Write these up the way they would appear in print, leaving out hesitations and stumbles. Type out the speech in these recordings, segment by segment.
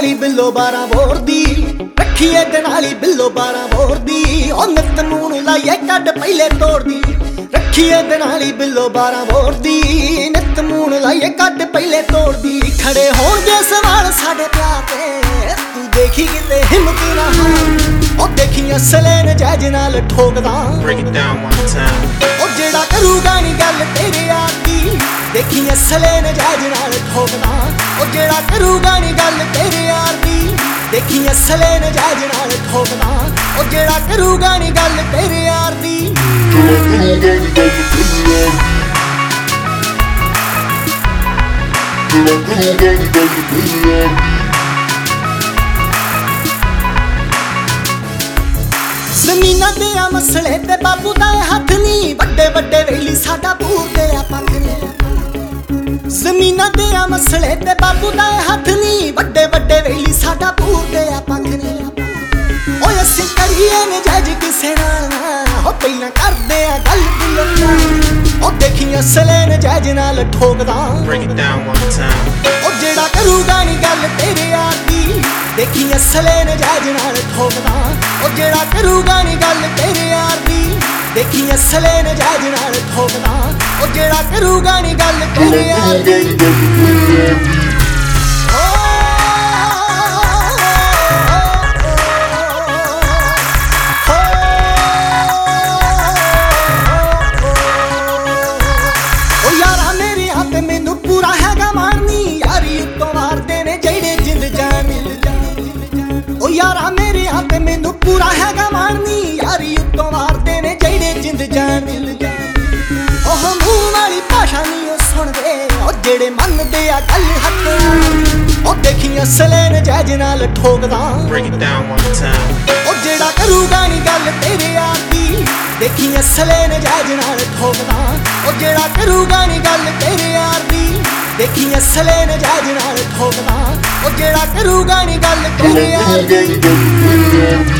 नाली बिल्लो 12 बोर दी रखी एदे नाली बिल्लो 12 बोर दी ओ नित नून लाइए कड पहले तोड़ दी रखी एदे नाली बिल्लो 12 बोर दी नित नून लाइए कड पहले तोड़ दी खड़े होणगे सवाल साडे प्यार ते तू देखी किते हिम्मत ना ओ देखी असले नजायज नाल ठोकदा ओ जेड़ा करूगा नी गल तेरे यार दी देखी असले नजायज नाल ठोकदा ओ जेड़ा करूगा नी गल तेरे यार दी देखी असले नजायज नाल ठोकदा ओ जेड़ा करूगा नी गल तेरे यार दी ज़मीना दे आ मसले ते बाबू दा हथ नी बड़े बड़े वेली साडा पूर दे आ पख नी ज़मीना दे आ मसले ते बाबू दा हथ नी बड़े बड़े वेली साडा पूर दे आ पख नी ओए असीं करिए नजायज किसे नाल हो पहला करदे आ गल दिलों ओ देखी असले नजायज नाल ठोकदा ओ जेड़ा करूगा नी गल तेरे यार दी देखी असले नजायज नाल ठोकदा ओ जेड़ा करूगा नी गल तेरे यार दी देखी असले नजायज नाल ठोकदा ओ जेड़ा करूगा नी गल तेरे यार दी मैनू पूरा हैगा मारनी यारी उत्तों मारदे ने जेड़े जिंद जान ओ यारा मेरे हाथ मैनू पूरा हैगा मारनी यारी उत्तों मारदे ने जेड़े जिंद जान ओह मूंह वाली भाषा नहीं ओ सुनदे ओ जेड़े मनदे आ गल हक ओ देखी असले नजायज नाल ठोकदा ओ जेड़ा करूगा नी गल तेरे यार दी देखी असले नजायज नाल ठोकदा ओ जेड़ा करूगा नी गल तेरे यार दी देखी असले नजायज नाल ठोकदा ओ जेड़ा करूगा नी गल तेरे यार दी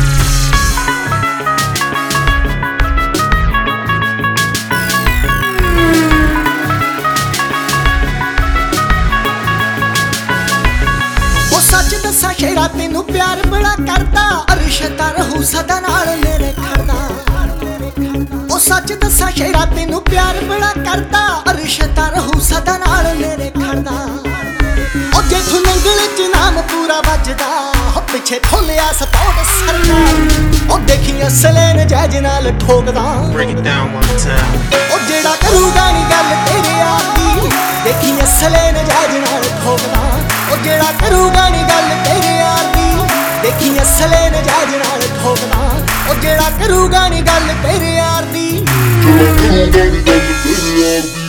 सच दसा शेरा तेनू प्यार बड़ा करदा अरशता रहू सदा नाल मेरे खड़दा ओ सच दसा शेरा तेनू प्यार बड़ा करदा अरशता रहू सदा नाल मेरे खड़दा ओ जे तू नंगल च नाम पूरा वजदा हो पिछे खोलिया सपोर्ट सरदा ओ देखी असले नजायज नाल ठोकदा ओ जेड़ा करूगा नी गल तेरे यार दी देखी असले नजायज नाल ठोकदा ओ जेड़ा करूगा नी गल तेरे यार दी देखी असले नजायज नाल ठोकदा ओ जेड़ा करूगा नी गल तेरे यार दी